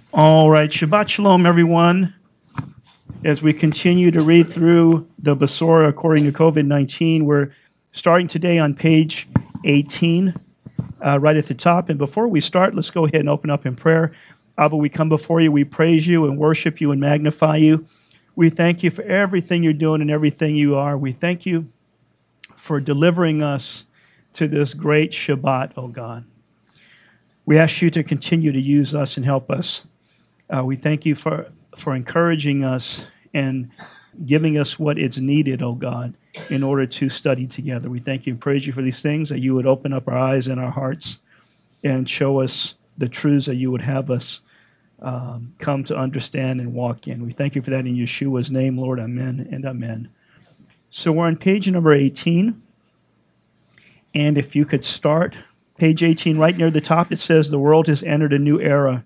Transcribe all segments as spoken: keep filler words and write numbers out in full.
All right, Shabbat Shalom, everyone. As we continue to read through the Besorah according to COVID nineteen, we're starting today on page eighteen, uh, right at the top. And before we start, let's go ahead and open up in prayer. Abba, we come before you, we praise you and worship you and magnify you. We thank you for everything you're doing and everything you are. We thank you for delivering us to this great Shabbat, oh God. We ask you to continue to use us and help us. Uh, we thank you for, for encouraging us and giving us what is needed, oh God, in order to study together. We thank you and praise you for these things, that you would open up our eyes and our hearts and show us the truths that you would have us um, come to understand and walk in. We thank you for that in Yeshua's name, Lord. Amen and amen. So we're on page number eighteen. And if you could start page eighteen, right near the top, it says, "The world has entered a new era."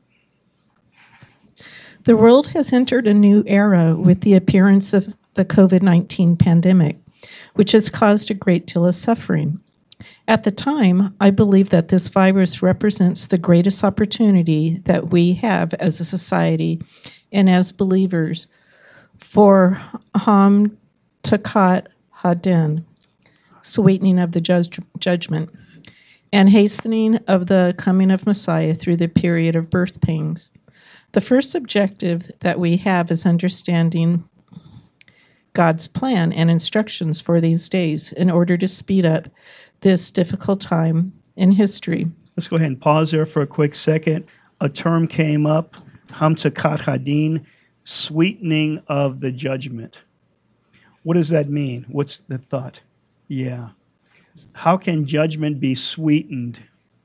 The world has entered a new era with the appearance of the COVID nineteen pandemic, which has caused a great deal of suffering. At the time, I believe that this virus represents the greatest opportunity that we have as a society and as believers for Ham Takat Hadin, sweetening of the judge- judgment, and hastening of the coming of Messiah through the period of birth pangs. The first objective that we have is understanding God's plan and instructions for these days in order to speed up this difficult time in history. Let's go ahead and pause there for a quick second. A term came up, Hamtakat Hadin, sweetening of the judgment. What does that mean? What's the thought? Yeah. How can judgment be sweetened?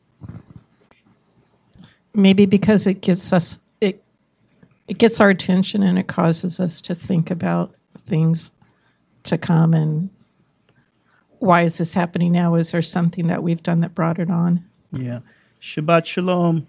Maybe because it gets us it it gets our attention and it causes us to think about things to come and why is this happening now? Is there something that we've done that brought it on? Yeah. Shabbat Shalom.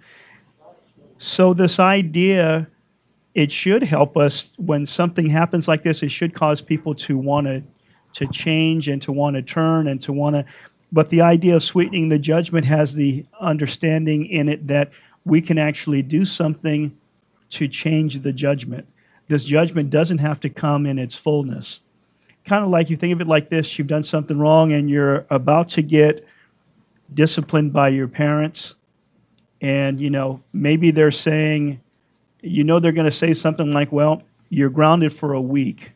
So this idea, it should help us when something happens like this. It should cause people to want to to change and to want to turn and to want to. But the idea of sweetening the judgment has the understanding in it that we can actually do something to change the judgment. This judgment doesn't have to come in its fullness. Kind of like, you think of it like this: you've done something wrong and you're about to get disciplined by your parents. And, you know, maybe they're saying, you know, they're going to say something like, well, you're grounded for a week.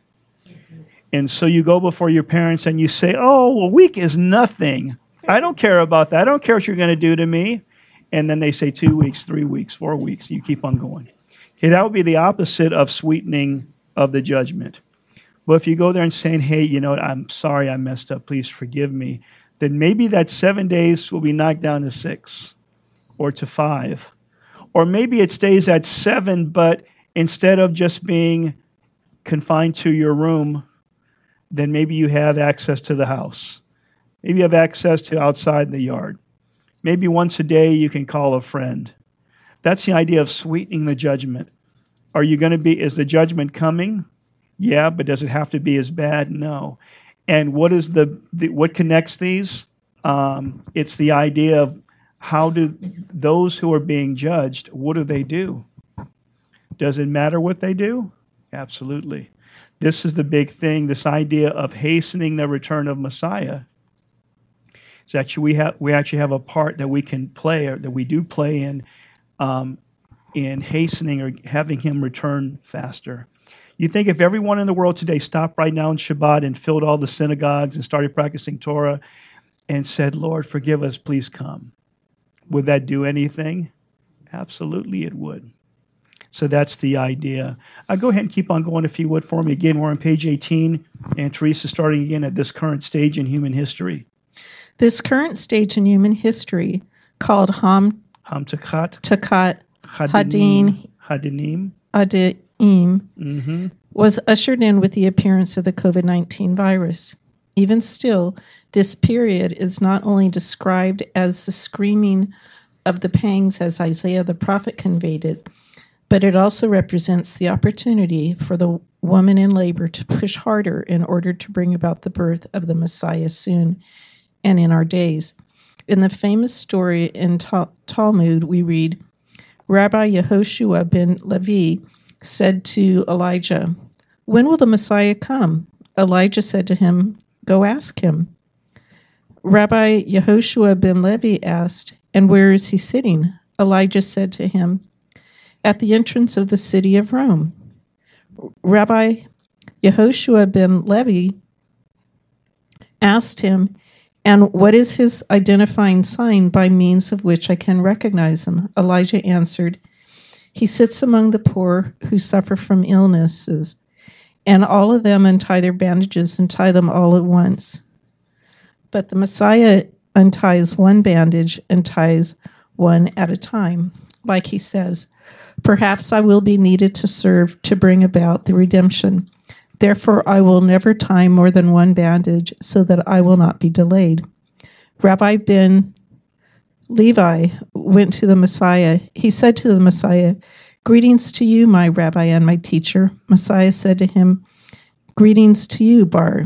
And so you go before your parents and you say, oh, a week is nothing. I don't care about that. I don't care what you're going to do to me. And then they say two weeks, three weeks, four weeks. You keep on going. Okay, that would be the opposite of sweetening of the judgment. But if you go there and saying, hey, you know what, I'm sorry I messed up. Please forgive me. Then maybe that seven days will be knocked down to six or to five. Or maybe it stays at seven, but instead of just being confined to your room, then maybe you have access to the house. Maybe you have access to outside the yard. Maybe once a day you can call a friend. That's the idea of sweetening the judgment. Are you going to be, is the judgment coming? Yeah, but does it have to be as bad? No. And what is the, the what connects these? Um, it's the idea of how do those who are being judged, what do they do? Does it matter what they do? Absolutely. This is the big thing, this idea of hastening the return of Messiah. It's actually, we have we actually have a part that we can play, or that we do play in, um, in hastening or having him return faster. You think if everyone in the world today stopped right now in Shabbat and filled all the synagogues and started practicing Torah and said, Lord, forgive us, please come, would that do anything? Absolutely it would. So that's the idea. I'll go ahead and keep on going if you would for me. Again, we're on page eighteen, and Teresa starting again at this current stage in human history. This current stage in human history, called Ham Ham Takat Takat Hadinim Hadin Hadinim Adim, mm-hmm. was ushered in with the appearance of the COVID nineteen virus. Even still, this period is not only described as the screaming of the pangs as Isaiah the prophet conveyed it, but it also represents the opportunity for the woman in labor to push harder in order to bring about the birth of the Messiah soon and in our days. In the famous story in Talmud, we read, Rabbi Yehoshua ben Levi said to Elijah, "When will the Messiah come?" Elijah said to him, "Go ask him." Rabbi Yehoshua ben Levi asked, "And where is he sitting?" Elijah said to him, "At the entrance of the city of Rome." Rabbi Yehoshua ben Levi asked him, "And what is his identifying sign by means of which I can recognize him?" Elijah answered, "He sits among the poor who suffer from illnesses, and all of them untie their bandages and tie them all at once. But the Messiah unties one bandage and ties one at a time. Like he says, 'Perhaps I will be needed to serve to bring about the redemption. Therefore, I will never tie more than one bandage so that I will not be delayed.'" Rabbi ben Levi went to the Messiah. He said to the Messiah, "Greetings to you, my rabbi and my teacher." Messiah said to him, "Greetings to you, Bar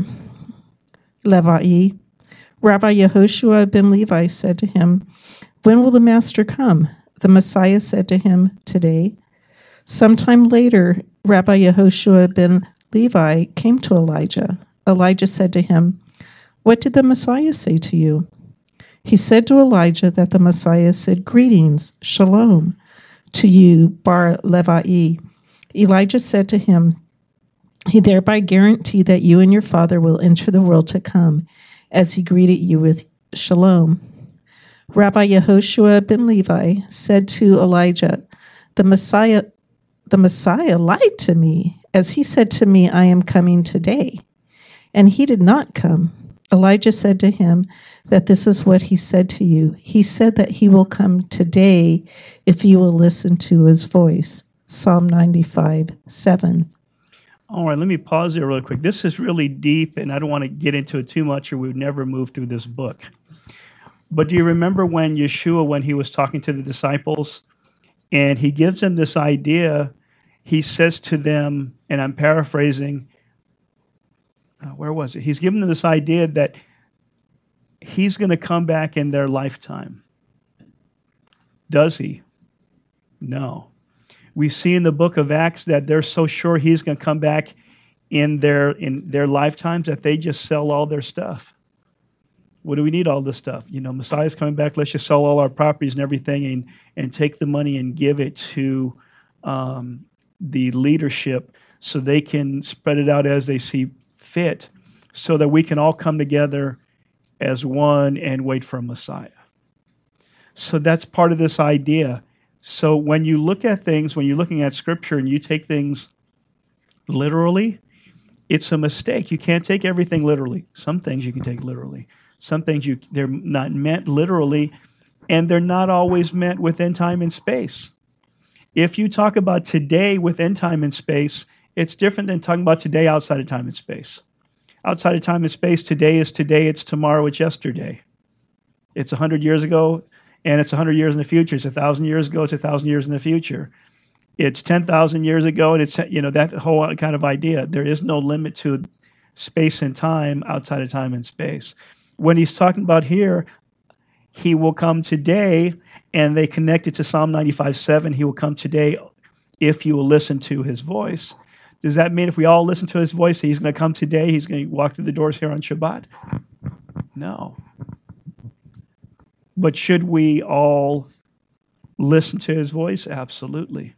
Levi." Rabbi Yehoshua ben Levi said to him, "When will the master come?" The Messiah said to him, "Today." Sometime later, Rabbi Yehoshua ben Levi came to Elijah. Elijah said to him, "What did the Messiah say to you?" He said to Elijah that the Messiah said, "Greetings, shalom, to you, Bar Levi." Elijah said to him, "He thereby guaranteed that you and your father will enter the world to come, as he greeted you with shalom." Rabbi Yehoshua ben Levi said to Elijah, "The Messiah, the Messiah lied to me, as he said to me, 'I am coming today.' And he did not come." Elijah said to him that this is what he said to you. He said that he will come today if you will listen to his voice. Psalm ninety-five, seven. All right, let me pause there real quick. This is really deep, and I don't want to get into it too much or we would never move through this book. But do you remember when Yeshua, when he was talking to the disciples, and he gives them this idea, he says to them, and I'm paraphrasing, uh, where was it? He's giving them this idea that he's going to come back in their lifetime. Does he? No. We see in the book of Acts that they're so sure he's going to come back in their in their lifetimes that they just sell all their stuff. What do we need all this stuff? You know, Messiah's coming back. Let's just sell all our properties and everything and, and take the money and give it to um, the leadership so they can spread it out as they see fit so that we can all come together as one and wait for a Messiah. So that's part of this idea. So when you look at things, when you're looking at Scripture and you take things literally, it's a mistake. You can't take everything literally. Some things you can take literally. Some things you they're not meant literally, and they're not always meant within time and space. If you talk about today within time and space, it's different than talking about today outside of time and space. Outside of time and space, today is today, it's tomorrow, it's yesterday. It's one hundred years ago, and it's one hundred years in the future. It's one thousand years ago, it's one thousand years in the future. It's ten thousand years ago, and it's, you know, that whole kind of idea. There is no limit to space and time outside of time and space. When he's talking about here, he will come today, and they connect it to Psalm ninety-five, seven. He will come today if you will listen to his voice. Does that mean if we all listen to his voice, he's going to come today, he's going to walk through the doors here on Shabbat? No. But should we all listen to his voice? Absolutely.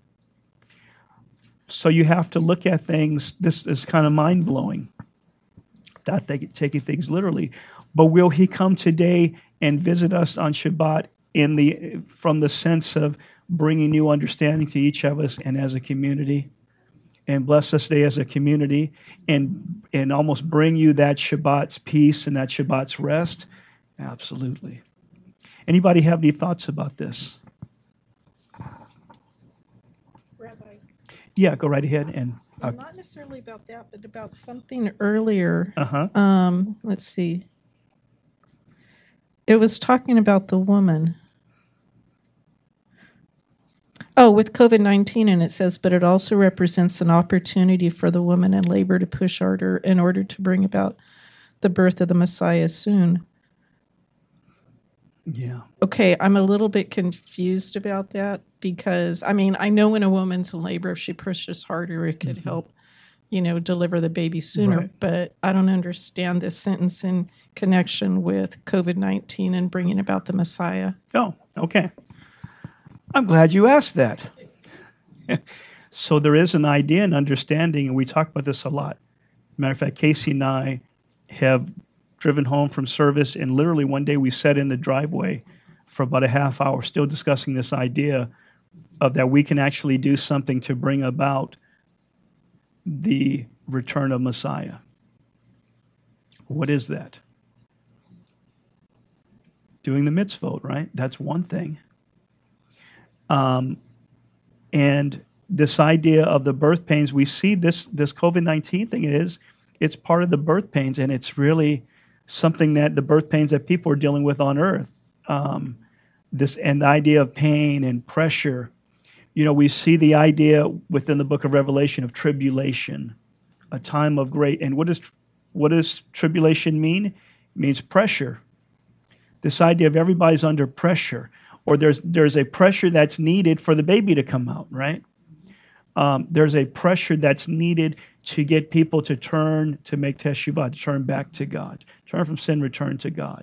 So you have to look at things. This is kind of mind-blowing, not taking things literally. But will he come today and visit us on Shabbat in the from the sense of bringing new understanding to each of us and as a community, and bless us today as a community, and and almost bring you that Shabbat's peace and that Shabbat's rest? Absolutely. Anybody have any thoughts about this? Rabbi. Yeah, go right ahead. And Well, not necessarily about that, but about something earlier. uh-huh. Um, let's see. It was talking about the woman. Oh, with COVID nineteen, and it says, but it also represents an opportunity for the woman in labor to push harder in order to bring about the birth of the Messiah soon. Yeah. Okay, I'm a little bit confused about that because, I mean, I know when a woman's in labor, if she pushes harder, it could Mm-hmm. help, you know, deliver the baby sooner. Right. But I don't understand this sentence in connection with COVID nineteen and bringing about the Messiah. Oh, okay. I'm glad you asked that. So there is an idea and understanding, and we talk about this a lot. Matter of fact, Casey and I have driven home from service, and literally one day we sat in the driveway for about a half hour still discussing this idea of that we can actually do something to bring about the return of Messiah. What is that? Doing the mitzvot, right? That's one thing. Um, and this idea of the birth pains, we see this this COVID nineteen thing is, it's part of the birth pains, and it's really something that the birth pains that people are dealing with on earth. Um, this and the idea of pain and pressure. You know, we see the idea within the book of Revelation of tribulation, a time of great. And what does what does tribulation mean? It means pressure. This idea of everybody's under pressure, or there's there's a pressure that's needed for the baby to come out, right? Um, there's a pressure that's needed to get people to turn, to make teshuvah, to turn back to God, turn from sin, return to God.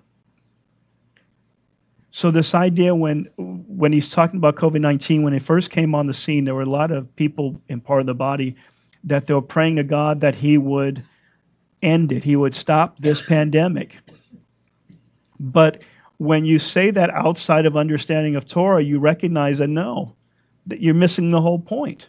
So this idea when when he's talking about COVID nineteen, when it first came on the scene, there were a lot of people in part of the body that they were praying to God that he would end it, he would stop this pandemic. But when you say that outside of understanding of Torah, you recognize that no, that you're missing the whole point.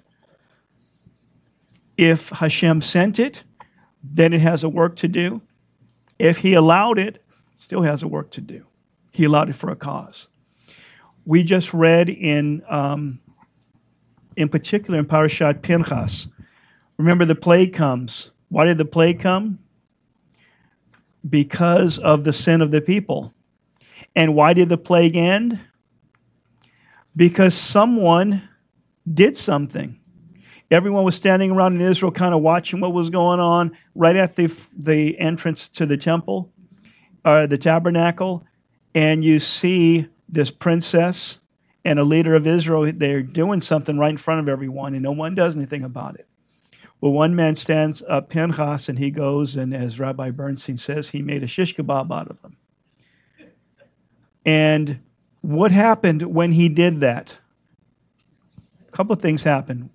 If Hashem sent it, then it has a work to do. If he allowed it, it still has a work to do. He allowed it for a cause. We just read in, um, in particular in Parashat Pinchas. Remember, the plague comes. Why did the plague come? Because of the sin of the people. And why did the plague end? Because someone did something. Everyone was standing around in Israel kind of watching what was going on right at the, the entrance to the temple, uh, the tabernacle, and you see this princess and a leader of Israel, they're doing something right in front of everyone, and no one does anything about it. Well, one man stands up, Pinchas, and he goes, and as Rabbi Bernstein says, he made a shish kebab out of them. And what happened when he did that? A couple of things happened.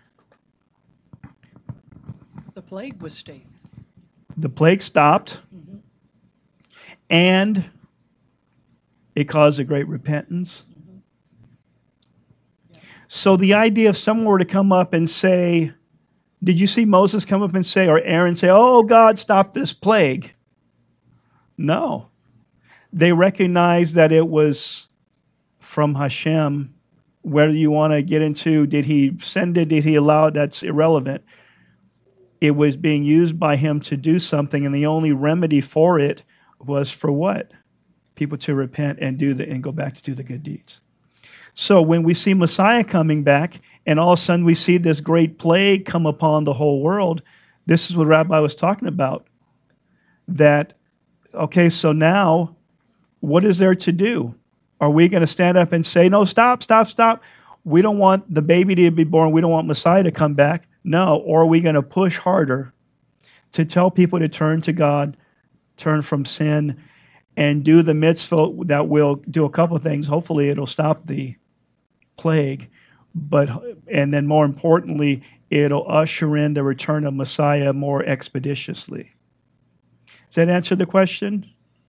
The plague was stayed. The plague stopped, mm-hmm. and it caused a great repentance. Mm-hmm. Yeah. So the idea if someone were to come up and say, did you see Moses come up and say, or Aaron say, oh, God, stop this plague? No. They recognized that it was from Hashem. Whether you want to get into, did he send it, did he allow it, that's irrelevant. It was being used by him to do something, and the only remedy for it was for what? People to repent and do the and go back to do the good deeds. So when we see Messiah coming back, and all of a sudden we see this great plague come upon the whole world, this is what Rabbi was talking about. That, okay, so now, what is there to do? Are we going to stand up and say, no, stop, stop, stop. We don't want the baby to be born. We don't want Messiah to come back. No. Or are we going to push harder to tell people to turn to God, turn from sin, and do the mitzvah that will do a couple of things. Hopefully it'll stop the plague. But and then more importantly, it'll usher in the return of Messiah more expeditiously. Does that answer the question?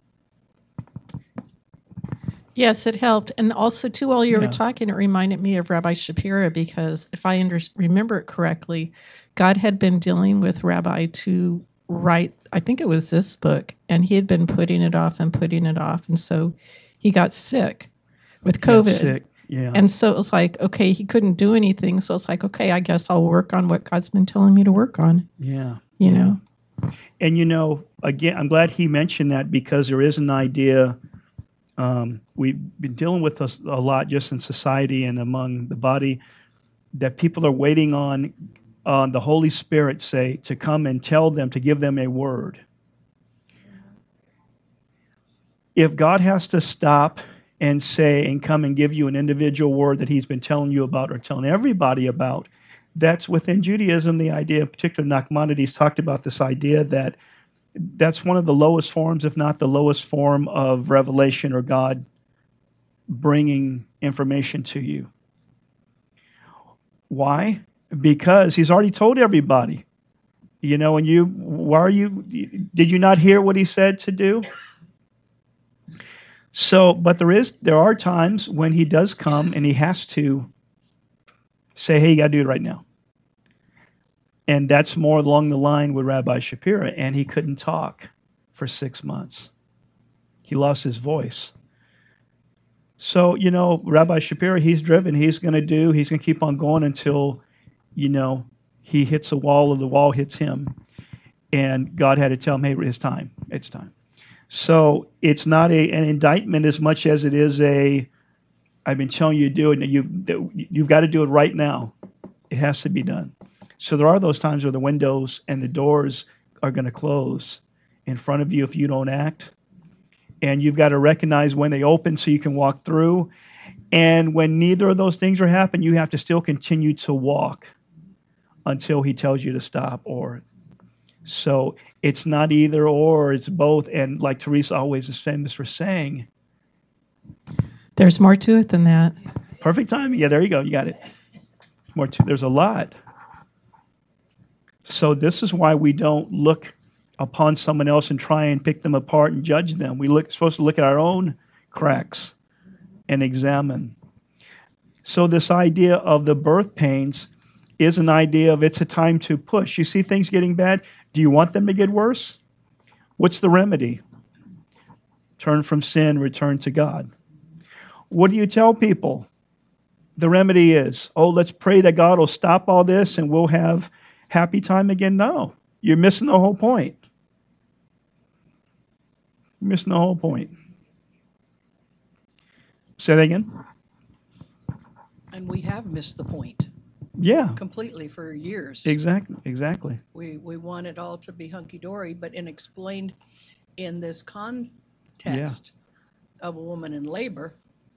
Yes, it helped. And also, too, while you Yeah. were talking, it reminded me of Rabbi Shapira because if I under- remember it correctly, God had been dealing with Rabbi to write, I think it was this book, and he had been putting it off and putting it off. And so he got sick with COVID. Got sick. Yeah. And so it was like, okay, he couldn't do anything. So it's like, okay, I guess I'll work on what God's been telling me to work on. Yeah. You yeah. know? And, you know, again, I'm glad he mentioned that because there is an idea. Um, we've been dealing with this a lot just in society and among the body that people are waiting on on the Holy Spirit, say, to come and tell them, to give them a word. If God has to stop and say and come and give you an individual word that he's been telling you about or telling everybody about. That's within Judaism, the idea, in particular, Nachmanides talked about this idea that that's one of the lowest forms, if not the lowest form of revelation or God bringing information to you. Why? Because he's already told everybody. You know, and you, why are you, did you not hear what he said to do? So, but there is, there are times when he does come and he has to say, hey, you got to do it right now. And that's more along the line with Rabbi Shapira, and he couldn't talk for six months. He lost his voice. So, you know, Rabbi Shapira, he's driven, he's going to do, he's going to keep on going until, you know, he hits a wall or the wall hits him. And God had to tell him, hey, it's time. It's time. So it's not a, an indictment as much as it is a, I've been telling you to do it, and you've, you've got to do it right now. It has to be done. So there are those times where the windows and the doors are going to close in front of you if you don't act. And you've got to recognize when they open so you can walk through. And when neither of those things are happening, you have to still continue to walk until he tells you to stop. Or so it's not either or, it's both. And like Teresa always is famous for saying, There's more to it than that. Perfect timing. Yeah, there you go. You got it. More to, there's a lot. So this is why we don't look upon someone else and try and pick them apart and judge them. We look supposed to look at our own cracks and examine. So this idea of the birth pains is an idea of it's a time to push. You see things getting bad. Do you want them to get worse? What's the remedy? Turn from sin, return to God. What do you tell people? The remedy is, oh, let's pray that God will stop all this and we'll have happy time again. No, you're missing the whole point. You're missing the whole point. Say that again. And we have missed the point Yeah, completely for years. exactly, exactly. We we want it all to be hunky-dory, but in explained in this context of a woman in labor,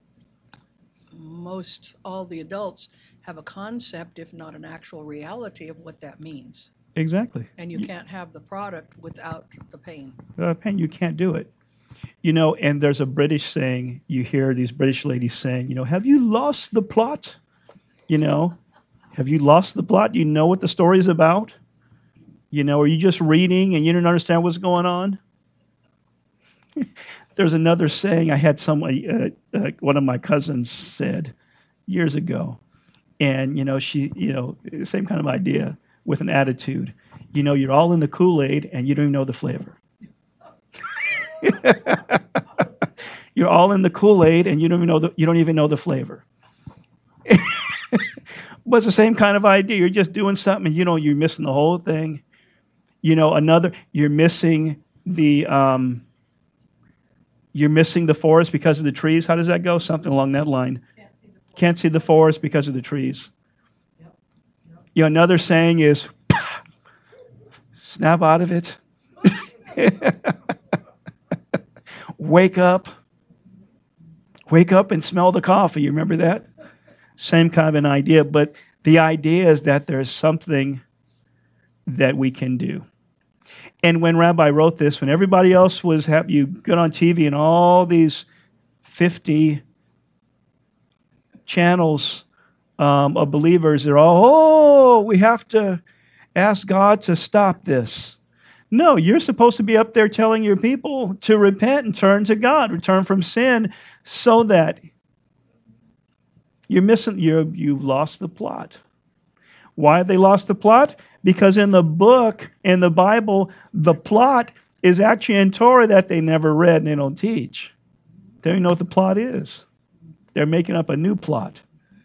most all the adults have a concept, if not an actual reality, of what that means. Exactly. And you can't have the product without the pain. Uh, pain, you can't do it. You know, and there's a British saying, you hear these British ladies saying, you know, have you lost the plot? You know, have you lost the plot? Do you know what the story is about? You know, are you just reading and you don't understand what's going on? There's another saying I had somebody, uh, uh, one of my cousins said years ago. And, you know, she, you know, same kind of idea with an attitude. You know, you're all in the Kool-Aid and you don't even know the flavor. You're all in the Kool-Aid and you don't even know the, you don't even know the flavor. But it's the same kind of idea. You're just doing something and, you know, you're missing the whole thing. You know, another, you're missing the, um, you're missing the forest because of the trees. How does that go? Something along that line. Can't see the forest, Can't see the forest because of the trees. Yep. Yep. You know, another saying is, snap out of it. Wake up. Wake up and smell the coffee. You remember that? Same kind of an idea. But the idea is that there's something that we can do. And when Rabbi wrote this, when everybody else was happy, you get on T V and all these fifty channels um, of believers, they're all, oh, we have to ask God to stop this. No, you're supposed to be up there telling your people to repent and turn to God, return from sin, so that you're missing, you're, you've lost the plot. Why have they lost the plot? Because in the book, in the Bible, the plot is actually in Torah that they never read and they don't teach. They don't even know what the plot is. They're making up a new plot.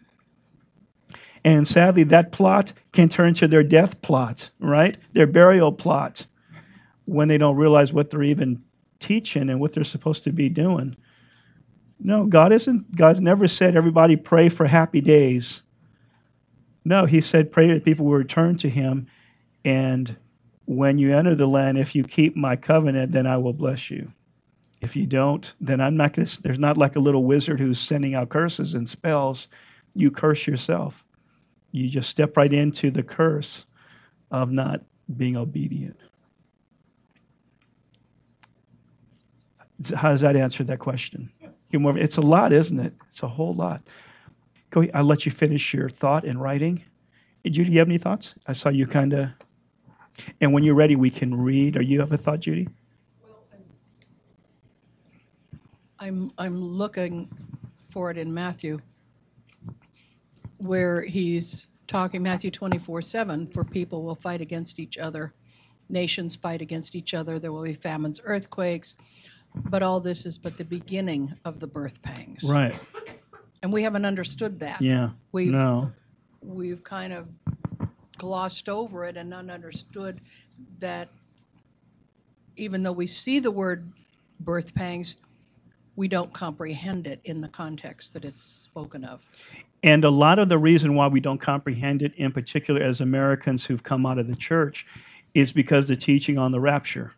And sadly, that plot can turn to their death plot, right? Their burial plot, when they don't realize what they're even teaching and what they're supposed to be doing. No, God isn't, God's never said everybody pray for happy days. No, he said pray that people will return to him, and when you enter the land, if you keep my covenant, then I will bless you. If you don't, then I'm not going to, there's not like a little wizard who's sending out curses and spells. You curse yourself. You just step right into the curse of not being obedient. How does that answer that question? It's a lot, isn't it? It's a whole lot. Go. I'll let you finish your thought in writing. Judy, you have any thoughts? I saw you kind of. And when you're ready, we can read. Or you have a thought, Judy? I'm I'm looking for it in Matthew, where he's talking, Matthew twenty-four seven, for people will fight against each other. Nations fight against each other. There will be famines, earthquakes. But all this is but the beginning of the birth pangs. Right. And we haven't understood that. Yeah. We've, no. We've kind of glossed over it and not understood that even though we see the word birth pangs, we don't comprehend it in the context that it's spoken of. And a lot of the reason why we don't comprehend it, in particular as Americans who've come out of the church, is because the teaching on the rapture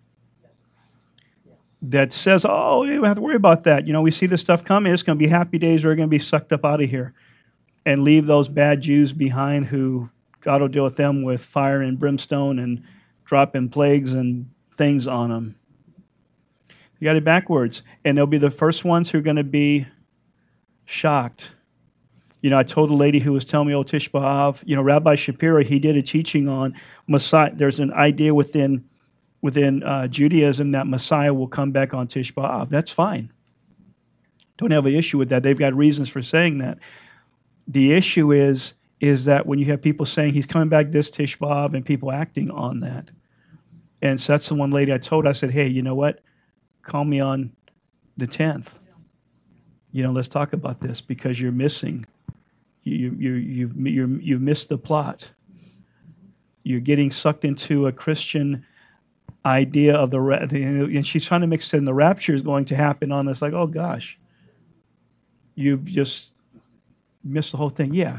that says, oh, you don't have to worry about that. You know, we see this stuff coming. It's going to be happy days. We're going to be sucked up out of here and leave those bad Jews behind who God will deal with them with fire and brimstone and dropping plagues and things on them. You got it backwards. And they'll be the first ones who are going to be shocked. You know, I told a lady who was telling me, oh, Tish B'Av, you know, Rabbi Shapiro, he did a teaching on Messiah. There's an idea within within uh, Judaism that Messiah will come back on Tish B'Av. That's fine. Don't have an issue with that. They've got reasons for saying that. The issue is, is that when you have people saying he's coming back this Tish B'Av and people acting on that. And so that's the one lady I told. I said, hey, you know what? Call me on the tenth. You know, let's talk about this because you're missing. You, you, you've, you're, you've missed the plot. You're getting sucked into a Christian idea of the, and she's trying to mix in the rapture is going to happen on this. Like, oh gosh, you've just missed the whole thing. Yeah.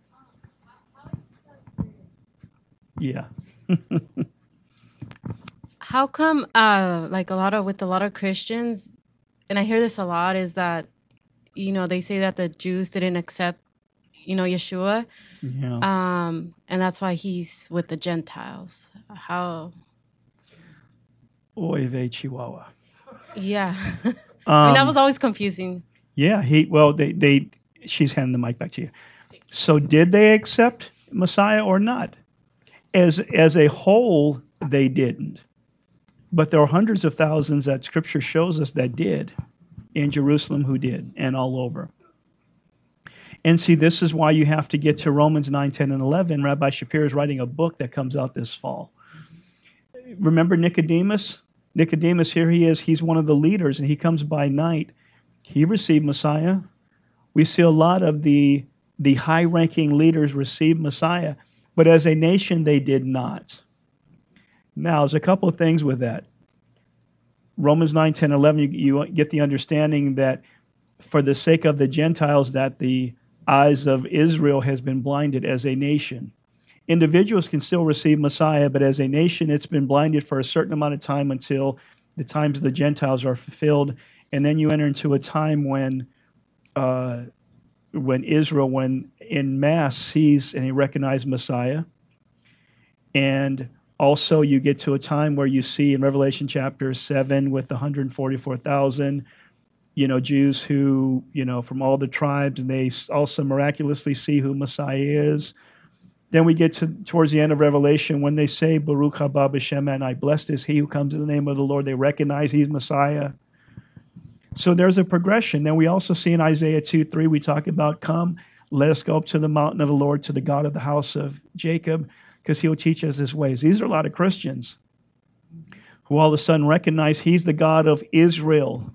Yeah. How come, uh, like a lot of, with a lot of Christians, and I hear this a lot, is that, you know, they say that the Jews didn't accept, you know, Yeshua. Yeah. Um, and that's why he's with the Gentiles. How? Oy vey Chihuahua. Yeah. Um, I mean, that was always confusing. Yeah. He, well, they, they, she's handing the mic back to you. So did they accept Messiah or not? As, as a whole, they didn't. But there are hundreds of thousands that Scripture shows us that did in Jerusalem who did and all over. And see, this is why you have to get to Romans nine, ten, and eleven. Rabbi Shapiro is writing a book that comes out this fall. Remember Nicodemus? Nicodemus, here he is. He's one of the leaders, and he comes by night. He received Messiah. We see a lot of the, the high-ranking leaders receive Messiah, but as a nation, they did not. Now, there's a couple of things with that. Romans nine, ten, eleven, you, you get the understanding that for the sake of the Gentiles, that the eyes of Israel has been blinded as a nation. Individuals can still receive Messiah, but as a nation, it's been blinded for a certain amount of time until the times of the Gentiles are fulfilled. And then you enter into a time when uh, when Israel, when in mass, sees and he recognizes Messiah. And also you get to a time where you see in Revelation chapter seven with the one hundred forty-four thousand, you know, Jews who, you know, from all the tribes, and they also miraculously see who Messiah is. Then we get to towards the end of Revelation when they say, Baruch haba b'shem Adonai, blessed is he who comes in the name of the Lord. They recognize he's Messiah. So there's a progression. Then we also see in Isaiah two three, we talk about, come, let us go up to the mountain of the Lord, to the God of the house of Jacob, because he will teach us his ways. These are a lot of Christians who all of a sudden recognize he's the God of Israel.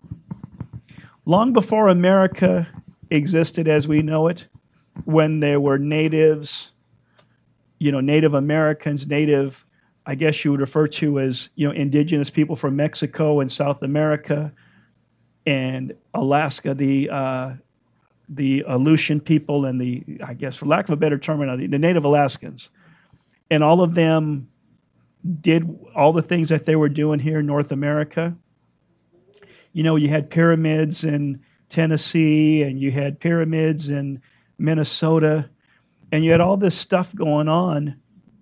Long before America existed as we know it, when there were natives, you know, Native Americans, native, I guess you would refer to as, you know, indigenous people from Mexico and South America and Alaska, the uh, the Aleutian people and the, I guess for lack of a better term, the, the Native Alaskans. And all of them did all the things that they were doing here in North America. You know, you had pyramids in Tennessee, and you had pyramids in Minnesota, and you had all this stuff going on.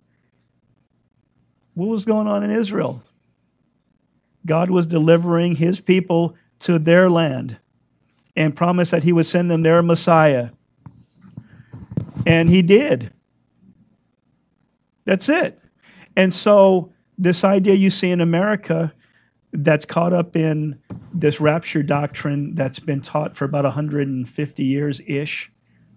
What was going on in Israel? God was delivering his people to their land and promised that he would send them their Messiah. And he did. That's it. And so this idea you see in America that's caught up in this rapture doctrine that's been taught for about one hundred fifty years-ish,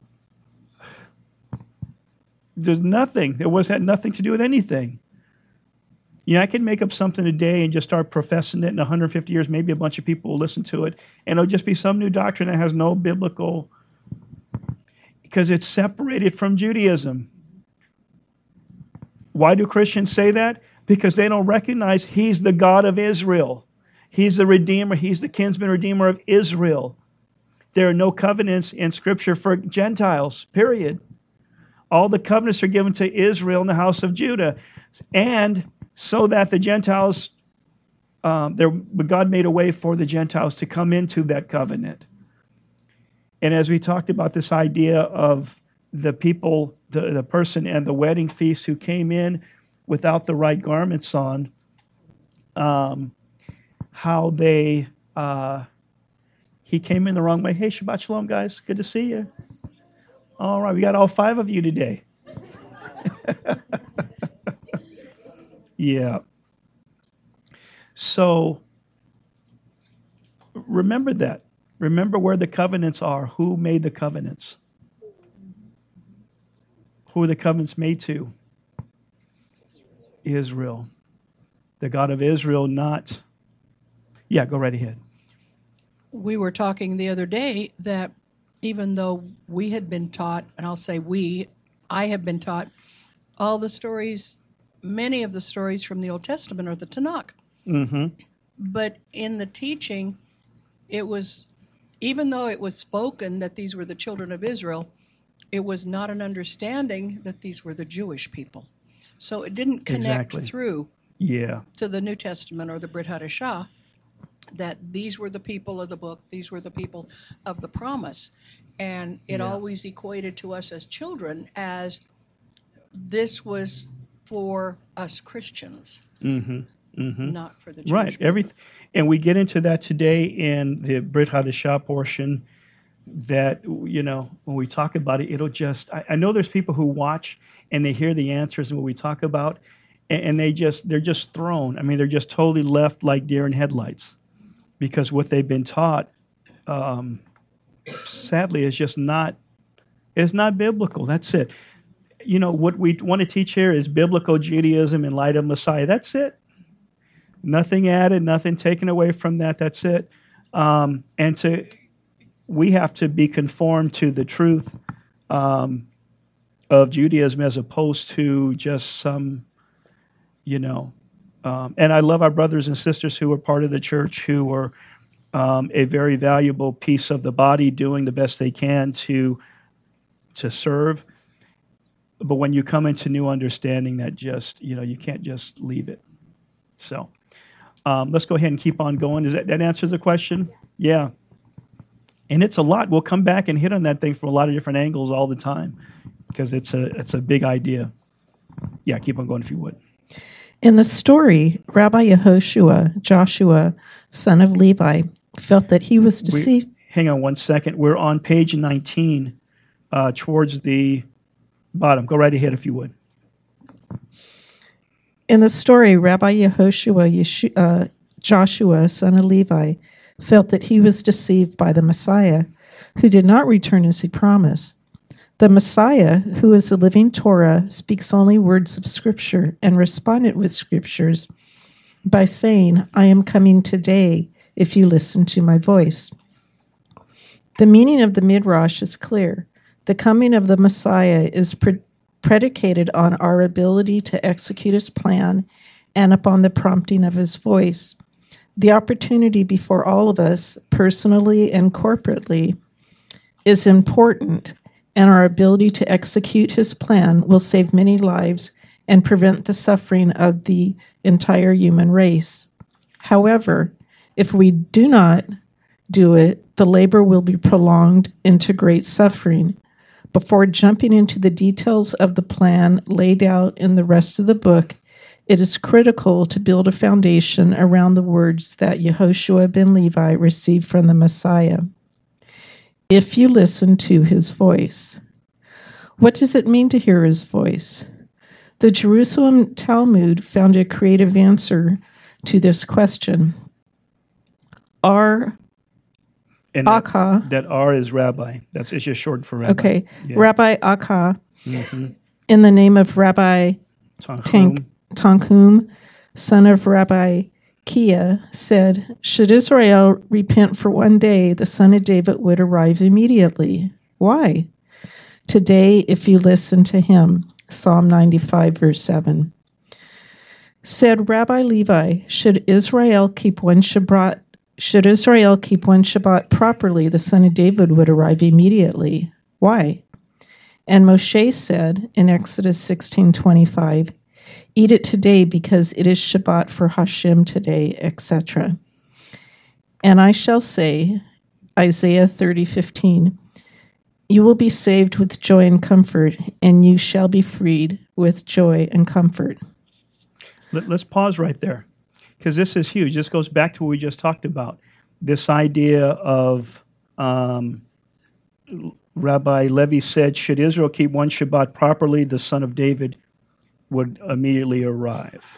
there's nothing. It was had nothing to do with anything. You know, I can make up something today and just start professing it in one hundred fifty years. Maybe a bunch of people will listen to it, and it'll just be some new doctrine that has no biblical, because it's separated from Judaism. Why do Christians say that? Because they don't recognize he's the God of Israel. He's the Redeemer. He's the kinsman Redeemer of Israel. There are no covenants in Scripture for Gentiles, period. All the covenants are given to Israel and the house of Judah. And so that the Gentiles, um, there, God made a way for the Gentiles to come into that covenant. And as we talked about this idea of the people, the, the person and the wedding feast who came in without the right garments on, um, how they, uh, he came in the wrong way. Hey, Shabbat Shalom, guys. Good to see you. All right, we got all five of you today. Yeah. So remember that. Remember where the covenants are. Who made the covenants? Who are the covenants made to? Israel. The God of Israel, not... Yeah, go right ahead. We were talking the other day that even though we had been taught, and I'll say we, I have been taught all the stories, many of the stories from the Old Testament are the Tanakh. Mm-hmm. But in the teaching, it was, even though it was spoken that these were the children of Israel, it was not an understanding that these were the Jewish people. So it didn't connect Exactly. through Yeah. to the New Testament or the Brit Hadashah that these were the people of the book, these were the people of the promise. And it Yeah. always equated to us as children as this was for us Christians, Mm-hmm. Mm-hmm. not for the Jewish Right. people. Everything, and we get into that today in the Brit Hadashah portion. That, you know, when we talk about it, it'll just. I, I know there's people who watch and they hear the answers and what we talk about, and, and they just they're just thrown. I mean, they're just totally left like deer in headlights, because what they've been taught, um, sadly, is just not. It's not biblical. That's it. You know, what we want to teach here is biblical Judaism in light of Messiah. That's it. Nothing added, nothing taken away from that. That's it. Um, and to, we have to be conformed to the truth um, of Judaism as opposed to just some, you know. Um, and I love our brothers and sisters who are part of the church, who are um, a very valuable piece of the body, doing the best they can to to serve. But when you come into new understanding, that just, you know, you can't just leave it. So um, let's go ahead and keep on going. Does that, that answer the question? Yeah. And it's a lot. We'll come back and hit on that thing from a lot of different angles all the time, because it's a it's a big idea. Yeah, keep on going if you would. In the story, Rabbi Yehoshua, Joshua, son of Levi, felt that he was deceived. We, hang on one second. We're on page nineteen, uh, towards the bottom. Go right ahead if you would. In the story, Rabbi Yehoshua, Yeshu, uh, Joshua, son of Levi, felt that he was deceived by the Messiah, who did not return as he promised. The Messiah, who is the living Torah, speaks only words of Scripture and responded with Scriptures by saying, I am coming today if you listen to my voice. The meaning of the Midrash is clear. The coming of the Messiah is pre- predicated on our ability to execute his plan and upon the prompting of his voice. The opportunity before all of us, personally and corporately, is important, and our ability to execute his plan will save many lives and prevent the suffering of the entire human race. However, If we do not do it, the labor will be prolonged into great suffering. Before jumping into the details of the plan laid out in the rest of the book, it is critical to build a foundation around the words that Yehoshua ben Levi received from the Messiah. If you listen to his voice. What does it mean to hear his voice? The Jerusalem Talmud found a creative answer to this question. Are And that, Akha, that R is rabbi. That's it's just short for rabbi. okay, Yeah. Rabbi Akha, Mhm. in the name of Rabbi Tanhum. Tank, Tanhum, son of Rabbi Kia, said, should Israel repent for one day, the son of David would arrive immediately. Why? Today, if you listen to him, Psalm ninety-five, verse seven. Said Rabbi Levi, should Israel keep one Shabbat, should Israel keep one Shabbat properly, the son of David would arrive immediately. Why? And Moshe said in Exodus sixteen twenty-five, eat it today because it is Shabbat for Hashem today, et cetera. And I shall say, Isaiah thirty fifteen, you will be saved with joy and comfort, and you shall be freed with joy and comfort. Let, let's pause right there, because this is huge. This goes back to what we just talked about. This idea of um, Rabbi Levi said, should Israel keep one Shabbat properly, the son of David would immediately arrive.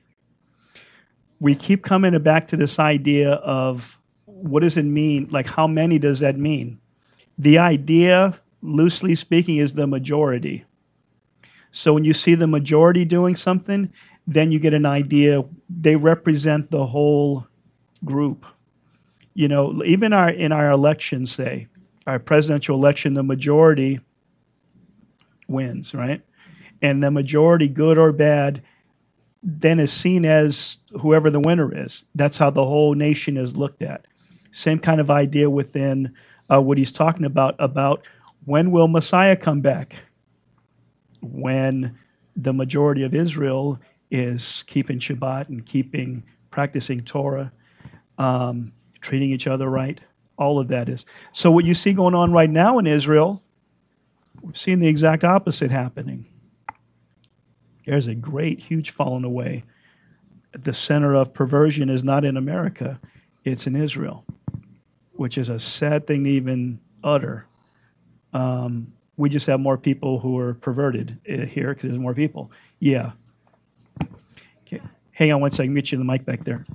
We keep coming back to this idea of what does it mean? Like, how many does that mean? The idea, loosely speaking, is the majority. So when you see the majority doing something, then you get an idea. They represent the whole group. You know, even our in our elections, say, our presidential election, the majority wins, right? And the majority, good or bad, then is seen as whoever the winner is. That's how the whole nation is looked at. Same kind of idea within uh, what he's talking about, about when will Messiah come back? When the majority of Israel is keeping Shabbat and keeping, practicing Torah, um, treating each other right. All of that is. So what you see going on right now in Israel, we're seeing the exact opposite happening. There's a great, huge falling away. The center of perversion is not in America, it's in Israel, which is a sad thing to even utter. Um, we just have more people who are perverted uh, here because there's more people. Yeah. Okay. Hang on one second. Get you the mic back there.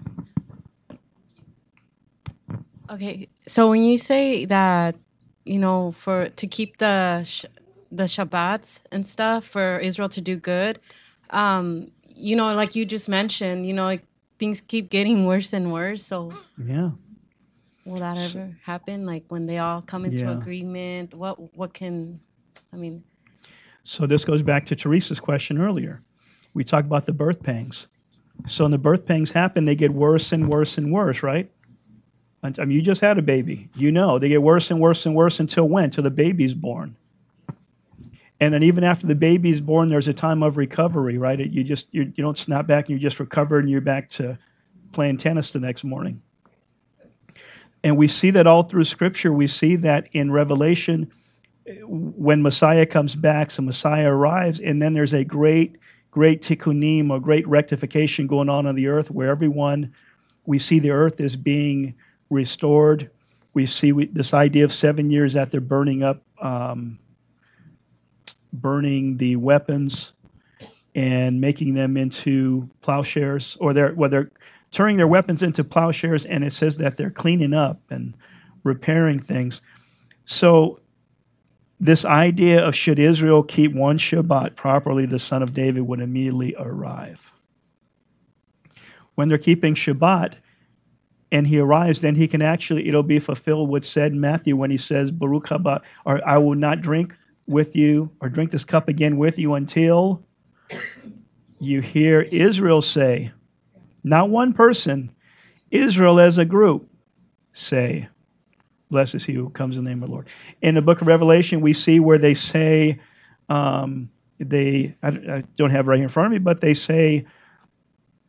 Okay, so when you say that, you know, for to keep the sh- the Shabbats and stuff for Israel to do good, um, you know, like you just mentioned, you know, like things keep getting worse and worse. So Yeah. will that ever happen? Like when they all come into Yeah. agreement, what what can, I mean, So this goes back to Teresa's question earlier. We talked about the birth pangs. So when the birth pangs happen, they get worse and worse and worse, right? I mean, you just had a baby. You know, they get worse and worse and worse until when? Till the baby's born. And then even after the baby's born, there's a time of recovery, right? You just you, you don't snap back and you just recover and you're back to playing tennis the next morning. And we see that all through Scripture. We see that in Revelation when Messiah comes back, so Messiah arrives, and then there's a great, great tikkunim, or great rectification going on on the earth where everyone, we see the earth is being restored. We see we, this idea of seven years that they're burning up, um, burning the weapons and making them into plowshares, or they're well, they're turning their weapons into plowshares, and it says that they're cleaning up and repairing things. So this idea of should Israel keep one Shabbat properly, the son of David would immediately arrive. When they're keeping Shabbat, and he arrives, then he can actually, it'll be fulfilled what's said in Matthew when he says, Baruch haba, or I will not drink with you, or drink this cup again with you until you hear Israel say, not one person, Israel as a group say, blessed is he who comes in the name of the Lord. In the book of Revelation, we see where they say, um, they, I, I don't have it right here in front of me, but they say,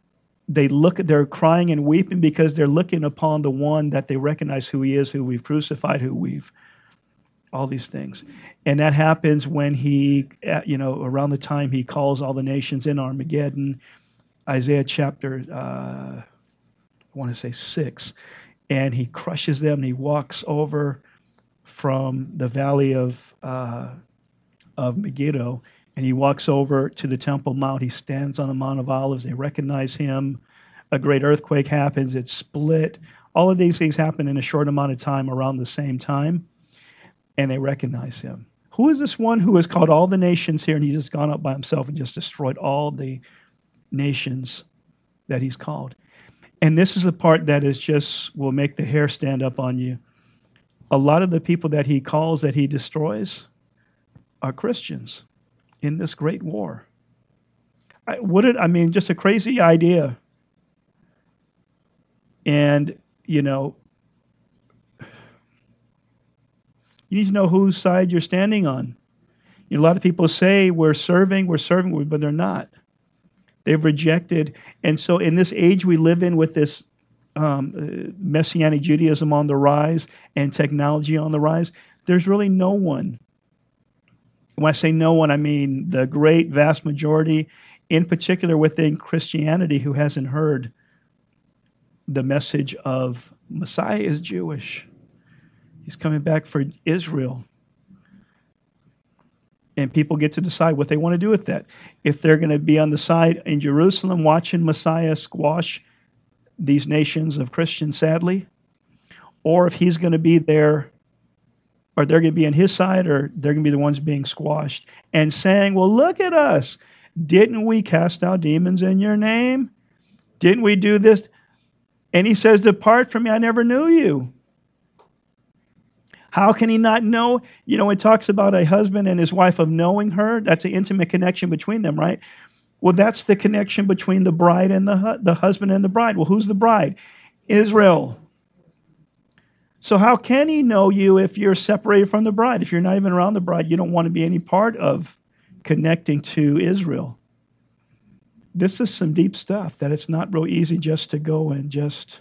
they look at, they're crying and weeping because they're looking upon the one that they recognize who he is, who we've crucified, who we've, all these things. And that happens when he, you know, around the time he calls all the nations in Armageddon, Isaiah chapter, uh, I want to say six, and he crushes them, and he walks over from the valley of uh, of Megiddo, and he walks over to the Temple Mount. He stands on the Mount of Olives. They recognize him. A great earthquake happens. It's split. All of these things happen in a short amount of time around the same time, and they recognize him. Who is this one who has called all the nations here, and he's just gone up by himself and just destroyed all the nations that he's called? And this is the part that is just will make the hair stand up on you. A lot of the people that he calls, that he destroys, are Christians in this great war. I, what did, I mean, just a crazy idea. And, you know, you need to know whose side you're standing on. You know, a lot of people say we're serving, we're serving, but they're not. They've rejected. And so in this age we live in with this um, uh, Messianic Judaism on the rise and technology on the rise, there's really no one. When I say no one, I mean the great vast majority, in particular within Christianity, who hasn't heard the message of Messiah is Jewish. He's coming back for Israel. And people get to decide what they want to do with that. If they're going to be on the side in Jerusalem watching Messiah squash these nations of Christians, sadly, or if he's going to be there, or they're going to be on his side, or they're going to be the ones being squashed, and saying, well, look at us. Didn't we cast out demons in your name? Didn't we do this? And he says, depart from me, I never knew you. How can he not know? You know, it talks about a husband and his wife of knowing her. That's an intimate connection between them, right? Well, that's the connection between the bride and the, hu- the husband and the bride. Well, who's the bride? Israel. So how can he know you if you're separated from the bride? If you're not even around the bride, you don't want to be any part of connecting to Israel. This is some deep stuff that it's not real easy just to go and just...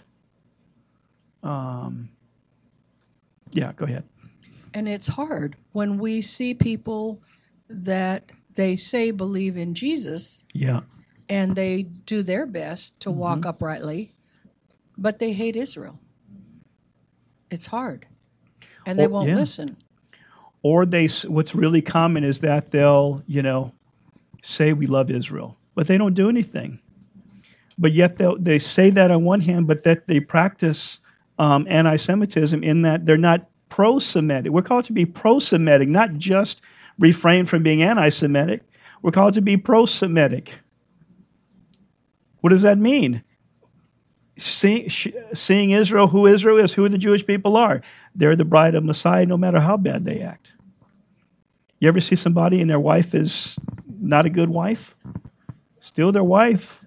Um, Yeah, go ahead. And it's hard when we see people that they say believe in Jesus Yeah. and they do their best to walk uprightly, but they hate Israel. It's hard. And they Or- won't yeah. listen. Or they, what's really common is that they'll, you know, say we love Israel, but they don't do anything. But yet they they say that on one hand, but that they practice um, anti-Semitism in that they're not pro-Semitic. We're called to be pro-Semitic, not just refrain from being anti-Semitic. We're called to be pro-Semitic. What does that mean? See, sh- seeing Israel, who Israel is, who the Jewish people are. They're the bride of Messiah no matter how bad they act. You ever see somebody and their wife is not a good wife? Still their wife.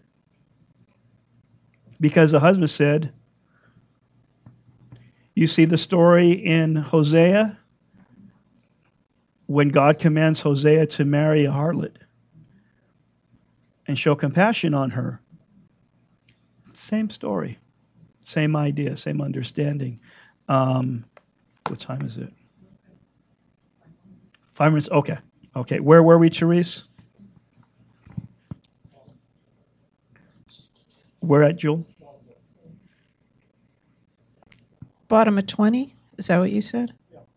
Because the husband said, you see the story in Hosea when God commands Hosea to marry a harlot and show compassion on her. Same story, same idea, same understanding. Um, what time is it? Five minutes? Okay. Okay. Where were we, Therese? Where at, Jewel? Bottom of twenty? Is that what you said?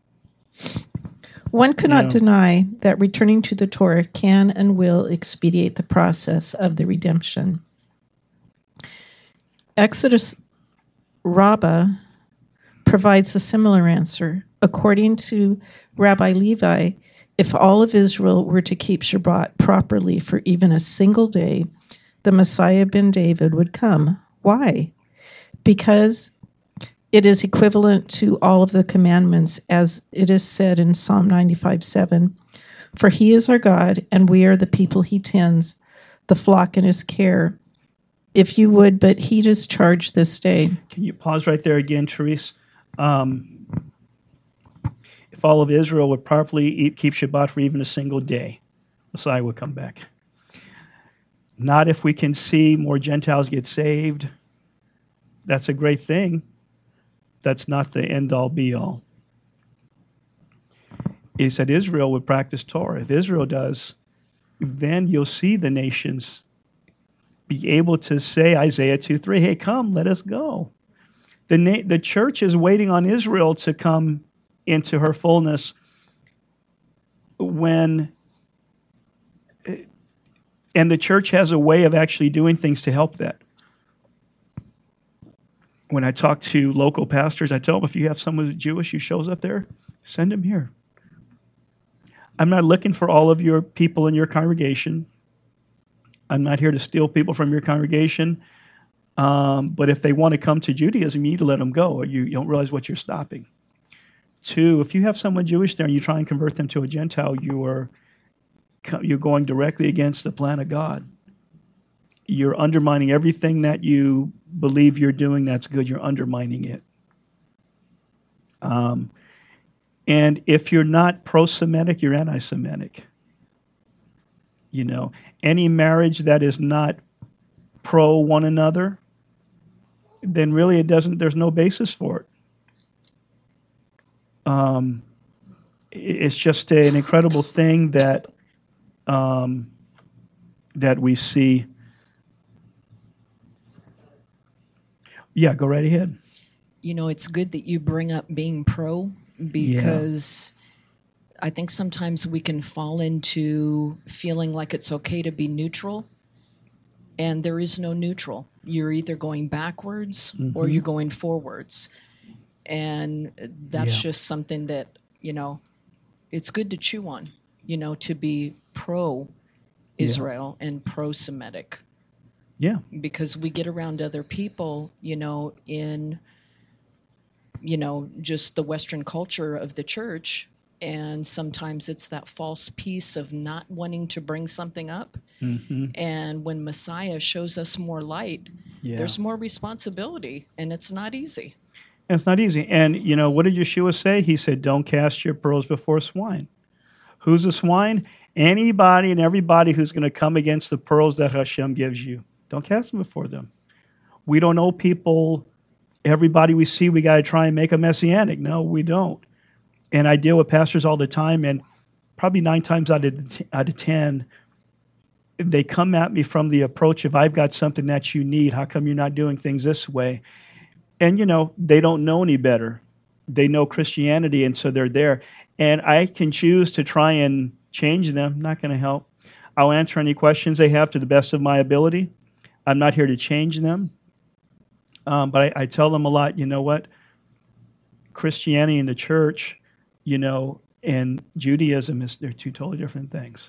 One cannot Yeah. deny that returning to the Torah can and will expedite the process of the redemption. Exodus Rabbah provides a similar answer. According to Rabbi Levi, if all of Israel were to keep Shabbat properly for even a single day, the Messiah ben David would come. Why? Because it is equivalent to all of the commandments, as it is said in Psalm ninety-five seven. For he is our God, and we are the people he tends, the flock in his care. If you would but heed his charge this day. Can you pause right there again, Therese? Um, if all of Israel would properly eat, keep Shabbat for even a single day, Messiah would come back. Not if we can see more Gentiles get saved. That's a great thing. That's not the end-all, be-all. He said Israel would practice Torah. If Israel does, then you'll see the nations be able to say, Isaiah two three, hey, come, let us go. The, na- the church is waiting on Israel to come into her fullness when, and the church has a way of actually doing things to help that. When I talk to local pastors, I tell them, if you have someone who's Jewish who shows up there, send them here. I'm not looking for all of your people in your congregation. I'm not here to steal people from your congregation. Um, but if they want to come to Judaism, you need to let them go, or you, you don't realize what you're stopping. Two, if you have someone Jewish there and you try and convert them to a Gentile, you are you're going directly against the plan of God. You're undermining everything that you believe you're doing that's good. You're undermining it. Um, and if you're not pro-Semitic, you're anti-Semitic. You know, any marriage that is not pro one another, then really it doesn't, there's no basis for it. Um, it's just an incredible thing that um, that we see. Yeah, go right ahead. You know, it's good that you bring up being pro, because yeah. I think sometimes we can fall into feeling like it's okay to be neutral, and there is no neutral. You're either going backwards mm-hmm. or you're going forwards. And that's yeah. just something that, you know, it's good to chew on, you know, to be pro-Israel yeah. and pro-Semitic. Yeah. Because we get around other people, you know, in, you know, just the Western culture of the church. And sometimes it's that false piece of not wanting to bring something up. Mm-hmm. And when Messiah shows us more light, yeah. there's more responsibility, and it's not easy. It's not easy. And, you know, what did Yeshua say? He said, don't cast your pearls before swine. Who's a swine? Anybody and everybody who's going to come against the pearls that Hashem gives you. Don't cast them before them. We don't know people, everybody we see, we got to try and make a messianic. No, we don't. And I deal with pastors all the time, and probably nine times out of, out of ten, they come at me from the approach of, I've got something that you need. How come you're not doing things this way? And, you know, they don't know any better. They know Christianity, and so they're there. And I can choose to try and change them. Not going to help. I'll answer any questions they have to the best of my ability. I'm not here to change them. Um, but I, I tell them a lot, you know what? Christianity and the church, you know, and Judaism, is they're two totally different things.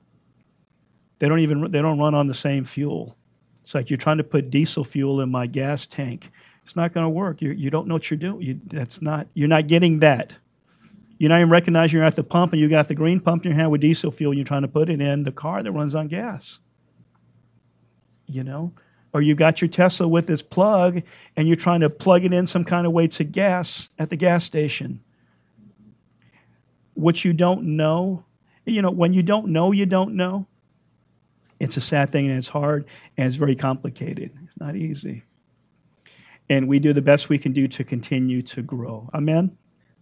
They don't even, they don't run on the same fuel. It's like you're trying to put diesel fuel in my gas tank. It's not going to work. You you don't know what you're doing. You, that's not. You're not getting that. You're not even recognizing you're at the pump and you got the green pump in your hand with diesel fuel. And you're trying to put it in the car that runs on gas. You know, or you got your Tesla with this plug and you're trying to plug it in some kind of way to gas at the gas station. What you don't know, you know, when you don't know, you don't know. It's a sad thing, and it's hard, and it's very complicated. It's not easy. And we do the best we can do to continue to grow. Amen?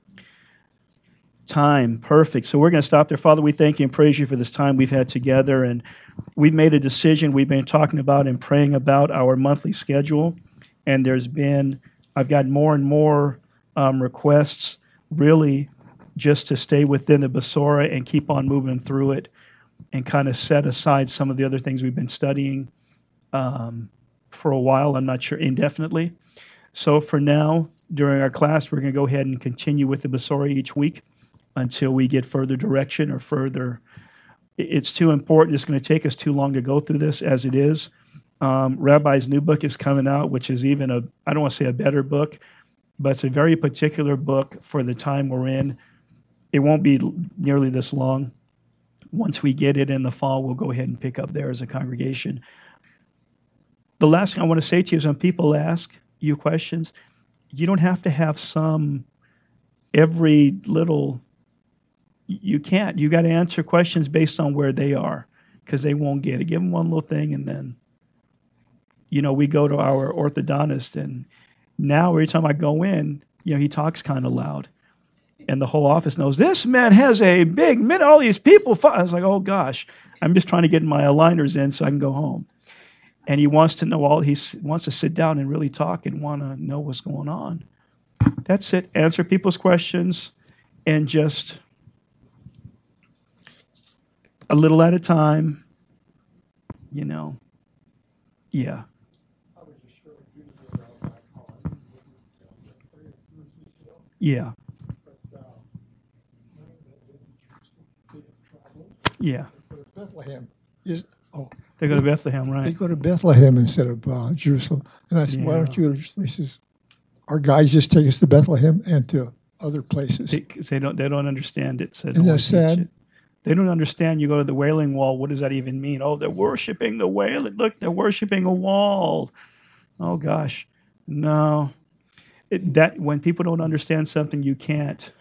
Time, perfect. So we're going to stop there. Father, we thank you and praise you for this time we've had together. And we've made a decision. We've been talking about and praying about our monthly schedule. And there's been, I've got more and more um, requests, really, just to stay within the Besorah and keep on moving through it and kind of set aside some of the other things we've been studying um, for a while. I'm not sure, indefinitely. So for now, during our class, we're going to go ahead and continue with the Besorah each week until we get further direction or further. It's too important. It's going to take us too long to go through this as it is. Um, Rabbi's new book is coming out, which is even a, I don't want to say a better book, but it's a very particular book for the time we're in. It won't be nearly this long. Once we get it in the fall, we'll go ahead and pick up there as a congregation. The last thing I want to say to you is when people ask you questions, you don't have to have some every little, you can't. You got to answer questions based on where they are. because they won't get it. Give them one little thing, and then, you know, we go to our orthodontist, and now every time I go in, you know, he talks kind of loud. And the whole office knows, this man has a big, mid, all these people. I was like, oh, gosh, I'm just trying to get my aligners in so I can go home. And he wants to know all, he wants to sit down and really talk and want to know what's going on. That's it. Answer people's questions and just a little at a time, you know. Yeah. Yeah. Yeah. Bethlehem is oh They go to Bethlehem, they right? go to Bethlehem instead of uh, Jerusalem. And I said, why Yeah. don't you go to Jerusalem? He says, our guys just take us to Bethlehem and to other places. Because they don't they don't understand it. So Isn't that sad? They don't understand. You go to the Wailing Wall. What does that even mean? Oh, they're worshiping the Wailing. Look, they're worshiping a wall. Oh gosh, no. It, that when people don't understand something, you can't.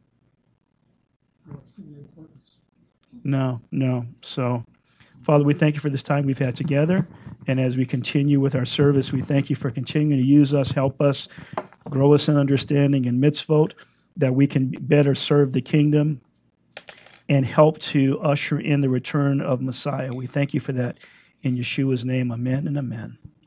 No, no. So, Father, we thank you for this time we've had together. And as we continue with our service, we thank you for continuing to use us, help us, grow us in understanding and mitzvot, that we can better serve the kingdom and help to usher in the return of Messiah. We thank you for that. In Yeshua's name, amen and amen.